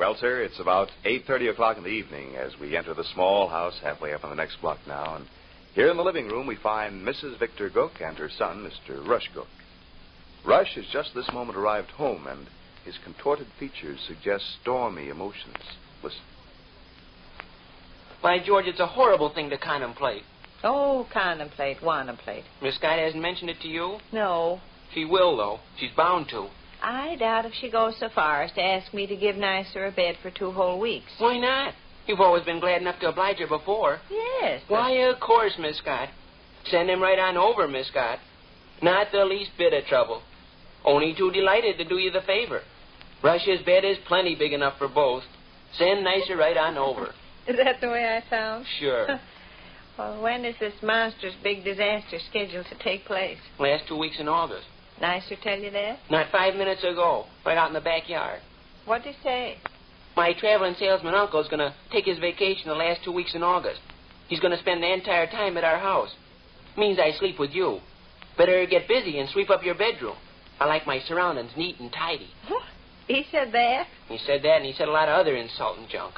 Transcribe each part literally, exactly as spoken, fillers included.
Well, sir, it's about eight thirty o'clock in the evening as we enter the small house halfway up on the next block now. And here in the living room we find Missus Victor Gook and her son, Mister Rush Gook. Rush has just this moment arrived home, and his contorted features suggest stormy emotions. Listen. By George, it's a horrible thing to contemplate. Oh, contemplate, wanna-plate. Miss Scott hasn't mentioned it to you? No. She will, though. She's bound to. I doubt if she goes so far as to ask me to give Nicer a bed for two whole weeks. Why not? You've always been glad enough to oblige her before. Yes. But... Why, of course, Miss Scott. Send him right on over, Miss Scott. Not the least bit of trouble. Only too delighted to do you the favor. Rush's bed is plenty big enough for both. Send Nicer right on over. Is that the way I sound? Sure. Well, when is this monstrous big disaster scheduled to take place? Last two weeks in August. Nicer tell you that? Not five minutes ago, right out in the backyard. What'd he say? My traveling salesman uncle's going to take his vacation the last two weeks in August. He's going to spend the entire time at our house. Means I sleep with you. Better get busy and sweep up your bedroom. I like my surroundings neat and tidy. He said that? He said that, and he said a lot of other insulting junk.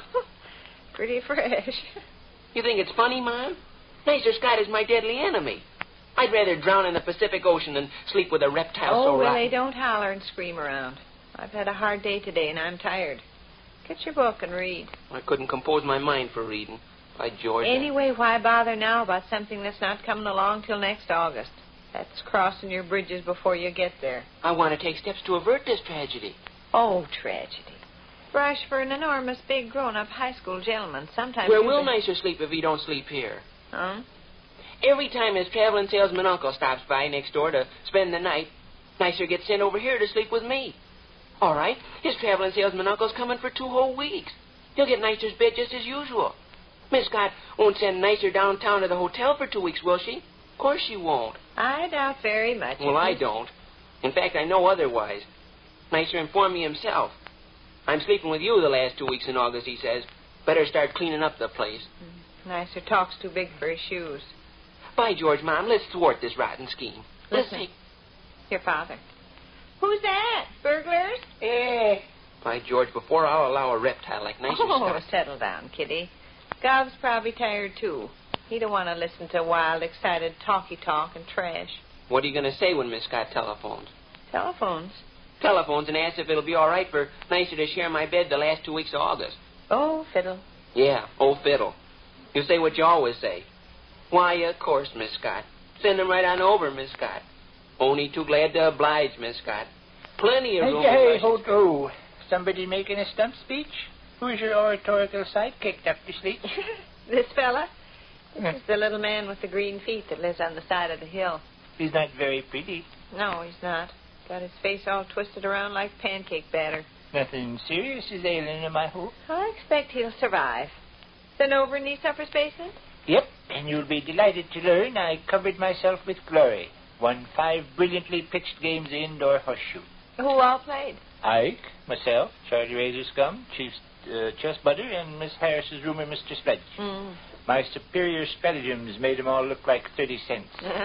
Pretty fresh. You think it's funny, Mom? Nicer Scott is my deadly enemy. I'd rather drown in the Pacific Ocean than sleep with a reptile oh, so rotten. Oh, Willie, don't holler and scream around. I've had a hard day today, and I'm tired. Get your book and read. I couldn't compose my mind for reading. By George. Anyway, why bother now about something that's not coming along till next August? That's crossing your bridges before you get there. I want to take steps to avert this tragedy. Oh, tragedy. Rush, for an enormous, big, grown-up high school gentleman, sometimes... Where will Nicer sleep if he don't sleep here? Huh? Every time his traveling salesman uncle stops by next door to spend the night, Nicer gets sent over here to sleep with me. All right, his traveling salesman uncle's coming for two whole weeks. He'll get Nicer's bed just as usual. Miss Scott won't send Nicer downtown to the hotel for two weeks, will she? Of course she won't. I doubt very much. Well, I don't. In fact, I know otherwise. Nicer informed me himself. I'm sleeping with you the last two weeks in August, he says. Better start cleaning up the place. Mm. Nicer talks too big for his shoes. By George, Mom, let's thwart this rotten scheme. Let's Listen. take... Your father. Who's that? Burglars? Eh. By George, before I'll allow a reptile like Nicer Oh, Scott... settle down, Kitty. Gov's probably tired, too. He don't want to listen to wild, excited talky-talk and trash. What are you going to say when Miss Scott telephones? Telephones? Telephones and asks if it'll be all right for Nicer to share my bed the last two weeks of August. Oh, fiddle. Yeah, oh, fiddle. You say what you always say. Why, of course, Miss Scott. Send him right on over, Miss Scott. Only too glad to oblige, Miss Scott. Plenty of room. Hey, hey, hold go. Somebody making a stump speech? Who's your oratorical sidekick up to sleep? This fella? This is the little man with the green feet that lives on the side of the hill. He's not very pretty. No, he's not. Got his face all twisted around like pancake batter. Nothing serious is ailing him, I hope. I expect he'll survive. Then over in the supper's basement? Yep, and you'll be delighted to learn I covered myself with glory. Won five brilliantly pitched games of indoor horseshoe. Who all played? Ike, myself, Charlie Razor-Scum, Chief uh, Chessbutter, and Miss Harris's roomer, Mister Sledge. Mm. My superior stratagems made 'em all look like thirty cents. Uh-huh.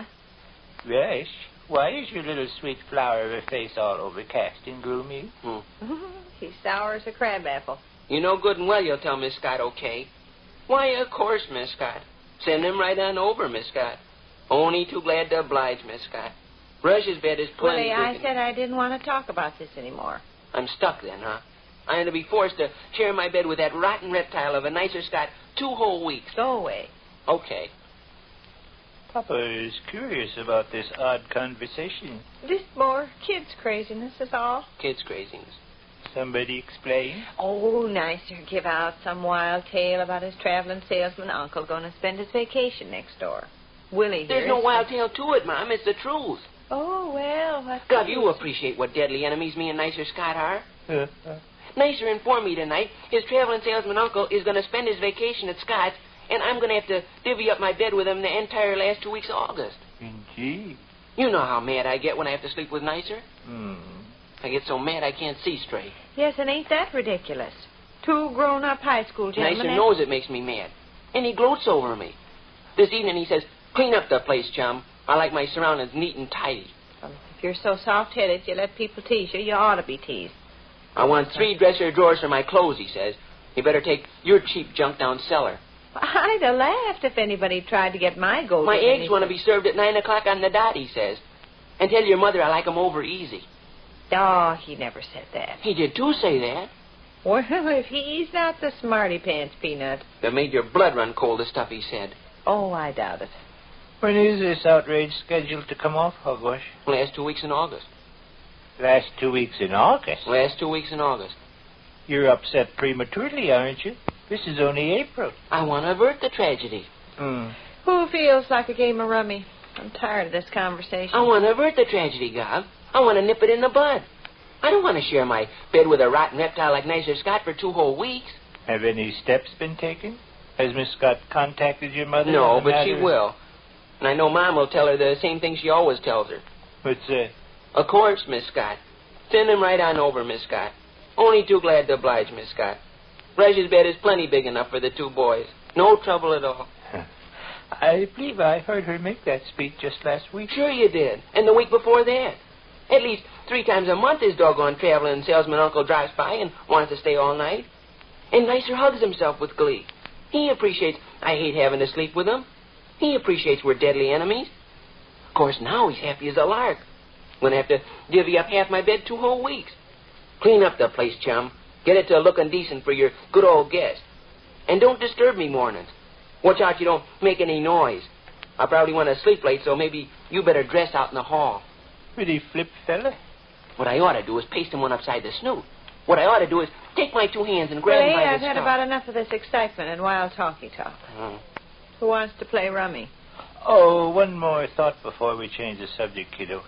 Rush, why is your little sweet flower of a face all overcast and gloomy? Hmm. He's sour as a crabapple. You know good and well you'll tell Miss Scott okay. Why, of course, Miss Scott. Send him right on over, Miss Scott. Only too glad to oblige, Miss Scott. Rush's bed is plenty Willie, I big said I didn't want to talk about this anymore. I'm stuck then, huh? I'm to be forced to share my bed with that rotten reptile of a Nicer Scott two whole weeks. Go away. Okay. Papa is curious about this odd conversation. Just more kids' craziness is all. Kids' craziness. Somebody explain? Oh, Nicer give out some wild tale about his traveling salesman uncle going to spend his vacation next door. Willie here. There's no wild tale to it, Mom. It's the truth. Oh, well, what... God, you appreciate what deadly enemies me and Nicer Scott are. Uh, uh. Nicer informed me tonight his traveling salesman uncle is going to spend his vacation at Scott's, and I'm going to have to divvy up my bed with him the entire last two weeks of August. Indeed. You know how mad I get when I have to sleep with Nicer. Hmm. I get so mad I can't see straight. Yes, and ain't that ridiculous? Two grown-up high school gentlemen... Nicer knows it makes me mad, and he gloats over me. This evening he says, clean up the place, chum. I like my surroundings neat and tidy. Well, if you're so soft-headed you let people tease you, you ought to be teased. I want three dresser drawers for my clothes, he says. You better take your cheap junk down cellar. I'd have laughed if anybody tried to get my gold. My eggs want to be served at nine o'clock on the dot, he says. And tell your mother I like 'em over easy. Oh, he never said that. He did too say that. Well, if he's not the smarty pants peanut. That made your blood run cold, the stuff he said. Oh, I doubt it. When is this outrage scheduled to come off, Hogwash? Last two weeks in August. Last two weeks in August? Last two weeks in August. You're upset prematurely, aren't you? This is only April. I want to avert the tragedy. Hmm. Who feels like a game of rummy? I'm tired of this conversation. I want to avert the tragedy, Gob. I want to nip it in the bud. I don't want to share my bed with a rotten reptile like Nicer Scott for two whole weeks. Have any steps been taken? Has Miss Scott contacted your mother? No, but matter? she will. And I know Mom will tell her the same thing she always tells her. What's that? Of course, Miss Scott. Send him right on over, Miss Scott. Only too glad to oblige, Miss Scott. Rush's bed is plenty big enough for the two boys. No trouble at all. I believe I heard her make that speech just last week. Sure you did. And the week before that. At least three times a month his doggone traveling salesman uncle drives by and wants to stay all night. And Nicer hugs himself with glee. He appreciates I hate having to sleep with him. He appreciates we're deadly enemies. Of course, now he's happy as a lark. Gonna have to divvy up half my bed two whole weeks. Clean up the place, chum. Get it to looking decent for your good old guest. And don't disturb me mornings. Watch out you don't make any noise. I probably want to sleep late, so maybe you better dress out in the hall. Pretty flip fella. What I ought to do is paste him one upside the snoot. What I ought to do is take my two hands and grab Well, him by hey, the I've had scalp. about enough of this excitement and wild talky talk. Oh. Who wants to play rummy? Oh, one more thought before we change the subject, kiddo.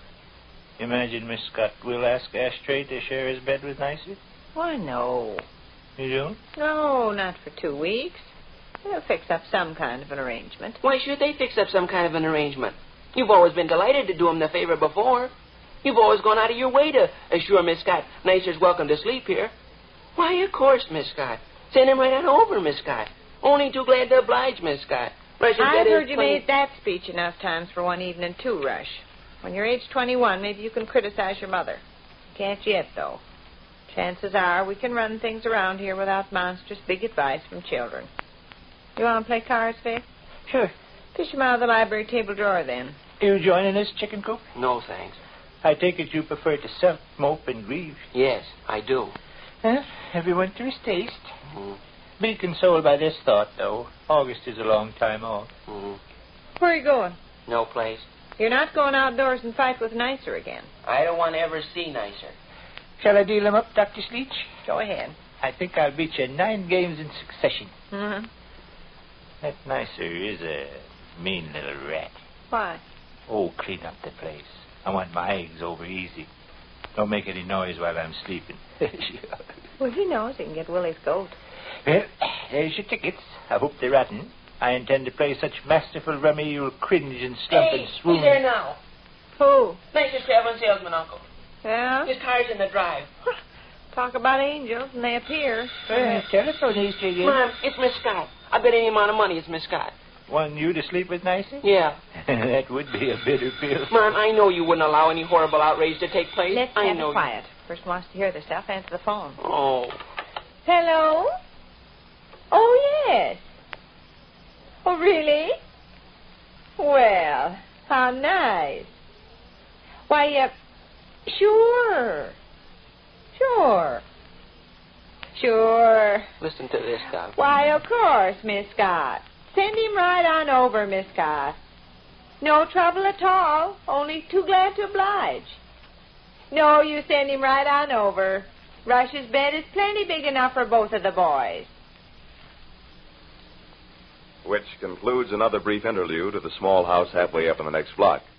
Imagine Miss Scott will ask Ashtray to share his bed with Nicer? Why, no. You don't? No, not for two weeks. They'll fix up some kind of an arrangement. Why should they fix up some kind of an arrangement? You've always been delighted to do him the favor before. You've always gone out of your way to assure Miss Scott Nicer's welcome to sleep here. Why, of course, Miss Scott. Send him right on over, Miss Scott. Only too glad to oblige, Miss Scott. Rush's I've bed is heard you plenty- made that speech enough times for one evening, too, Rush. When you're age twenty-one, maybe you can criticize your mother. Can't yet, though. Chances are we can run things around here without monstrous big advice from children. You want to play cards, Vic? Sure. Fish them out of the library table drawer, then. You joining us, chicken coop? No, thanks. I take it you prefer to suck, mope, and grieve. Yes, I do. Huh? Everyone to his taste. Mm-hmm. Be consoled by this thought, though. August is a long time off. Mm-hmm. Where are you going? No place. You're not going outdoors and fight with Nicer again. I don't want to ever see Nicer. Shall I deal him up, Doctor Sleech? Go ahead. I think I'll beat you nine games in succession. Mm-hmm. That Nicer is a mean little rat. Why? Oh, clean up the place. I want my eggs over easy. Don't make any noise while I'm sleeping. Well, he knows he can get Willie's goat. Well, there's your tickets. I hope they're rotten. I intend to play such masterful rummy you'll cringe and slump Hey, and swoon. he's there now. Who? Nicer's traveling salesman, Uncle. Yeah? His car's in the drive. Talk about angels, and they appear. Uh, telephone history again. Mom, it's Miss Scott. I bet any amount of money it's Miss Scott. Want you to sleep with Nicer? Yeah. That would be a bitter pill. Mom, I know you wouldn't allow any horrible outrage to take place. Let's I have know it quiet. Person wants to hear the stuff, answer the phone. You. Oh. Hello? Oh, yes. Oh, really? Well, how nice. Why, uh, sure. Sure. Sure. Listen to this, Doc. Why, of course, Miss Scott. Send him right on over, Miss Scott. No trouble at all. Only too glad to oblige. No, you send him right on over. Rush's bed is plenty big enough for both of the boys. Which concludes another brief interlude of the small house halfway up in the next block.